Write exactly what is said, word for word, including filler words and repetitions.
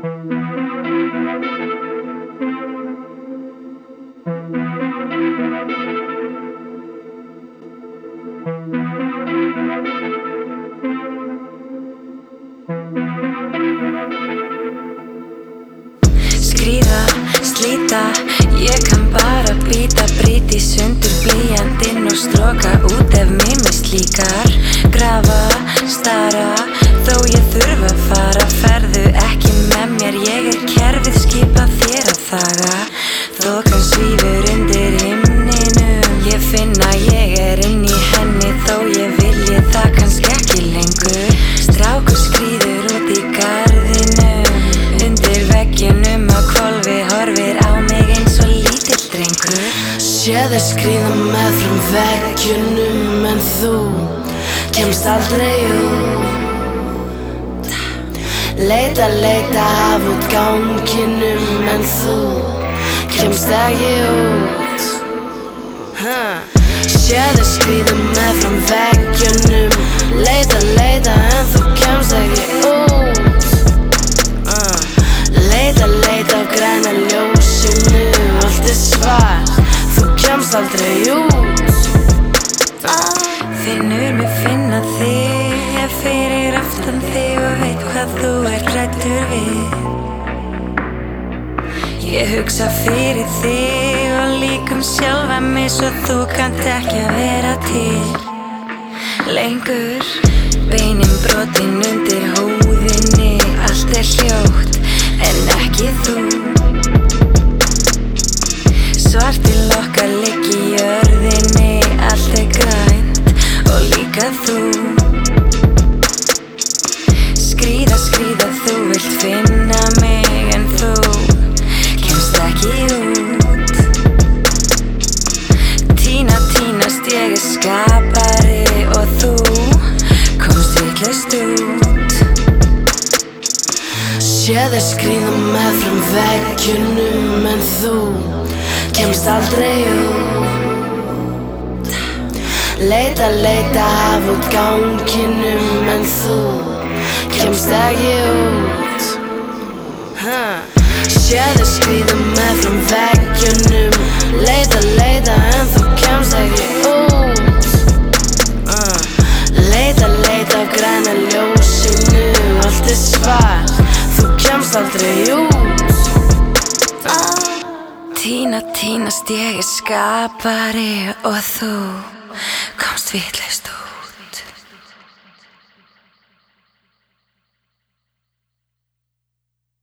Skríða, slíta, ég kann bara bíta, brýta í sundur blýantinn og stroka út ef mig mislíkar. Grafa, stara, þó ég þurfa að fara, ferðu ekki með mér, ég er kerfið, skipa þér að þaga. Þokan svífur undir himninum, ég finn að ég er inn í henni, þó ég vilji það kannski ekki lengur. Strákur skríður út í garðinum, undir veggjunum á hvolfi, horfir á mig eins og lítill drengur. Sé þig skríða meðfram veggjunum en þú kemst aldrei út. Leita, leita af út ganginum en þú kemst ekki út. huh. Sé þig skríða meðfram veggjunum, leita, leita en þú kemst ekki út. uh. Leita, leita af græna ljósinu, allt er svart, þú kemst aldrei út. ah. Finnur mig finna þig, ég fyrir aftan þig og veit hvað þú er hræddur við. Ég hugsa fyrir þig og líka um sjálfa mig, svo þú kannt ekki að vera til lengur. Beinin brotin undir húðinni, allt er hljótt en ekki þú. Svartir lokkar ligg í jörðinni, allt er grænt og líka þú. Skríða, skríða, þú vilt finna mig en þú kemst ekki út. Tína, tínast, ég er skapari og þú komst vitlaust út. Sé þig skríða meðfram veggjunum en þú kemst aldrei út. Leita, leita af út ganginum en þú kemst ekki út. huh. Sé þig skríða meðfram veggjunum, leita, leita en þú kemst ekki út. uh. Leita, leita af græna ljósinu, allt er svart, þú kemst aldrei út. ah. Tína, tínast, ég er skapari og þú komst vitlaust